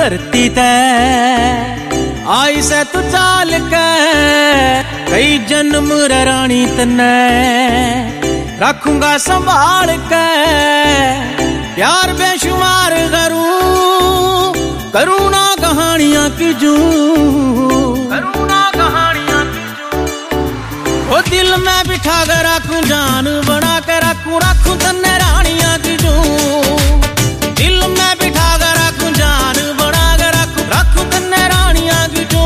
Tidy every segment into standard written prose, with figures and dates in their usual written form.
धरती ते आई से तू चाल के कई जन्म रानी तने रखूंगा संभाल के प्यार बेशुमार करूं ना कहानियां की जू वो दिल में बिठा कर रखूं जान बना के रखूं तन्ने रानियां की जू दिल में बिठा कर रखूं जान बना के रखूं तन्ने रानियां की जू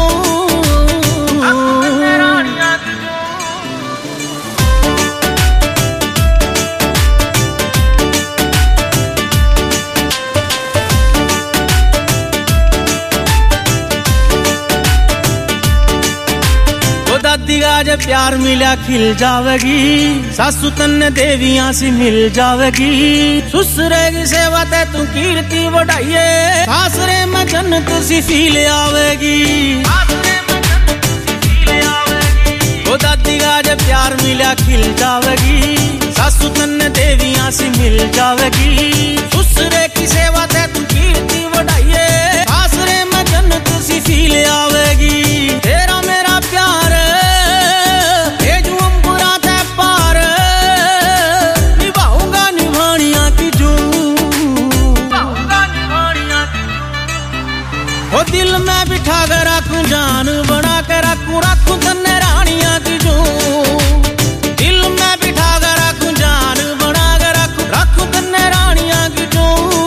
दादी आज प्यार मिला खिल जावेगी सासू तन्ने देवियां सी मिल जावेगी ससुरे की सेवा ते तू कीर्ति बढ़ाइए सासरे में जन्नत सी फील आवेगी ओ दादी आज प्यार मिला खिल जावेगी सासू तन्ने देवियां सी मिल जावेगी ससुरे की सेवा ते तू कीर्ति बढ़ाइए सासरे में जन्नत सी फील आवेगी तेरा मेरा प्यार दिल में बिठा कर रखूं जान बना के रखूं तन्ने रानियां की जू दिल में बिठा कर रखूं जान बना के रखूं तन्ने रानियां की जू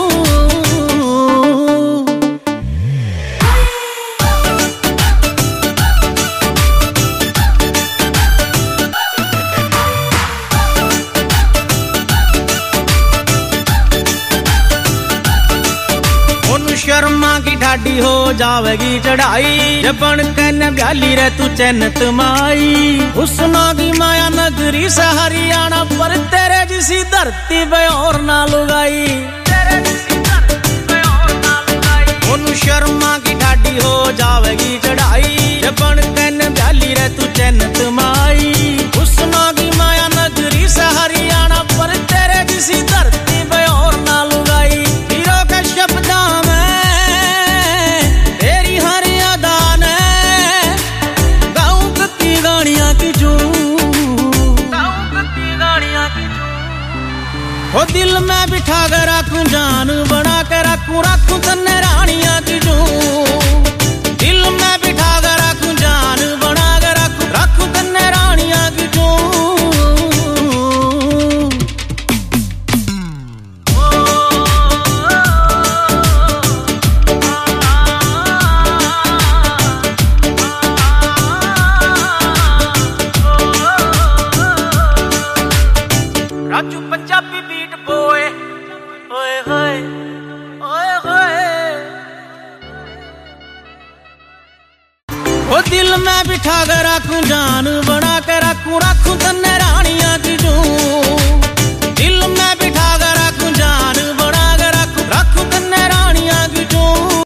शर्मा की ठाडी हो जावेगी चढ़ाई जबन कन ब्याली रे तू चैनत माई हुस्ना की माया नगरी से हरियाणा पर तेरे जिसी धरती पे और ना लुगाई उन शर्मा की ठाडी हो जावेगी चढ़ाई जबन कन ब्याली रे तू चैनत माई हुस्ना की माया नगरी से हरियाणा पर तेरे जिसी धरती पे और ना लुगाई हीरो के शब्दा में वो दिल में बिठा कर रखूं जान बना के रखूं तन्ने रानियां की जू दिल में बिठा कर रखूं जान बना के रखूं तन्ने रानियां की जू राजू पंजाबी बीट बोए ओए होए ओए होए वो दिल में बिठा कर रखूं जान बना के रखूं तन्ने रानियां की जू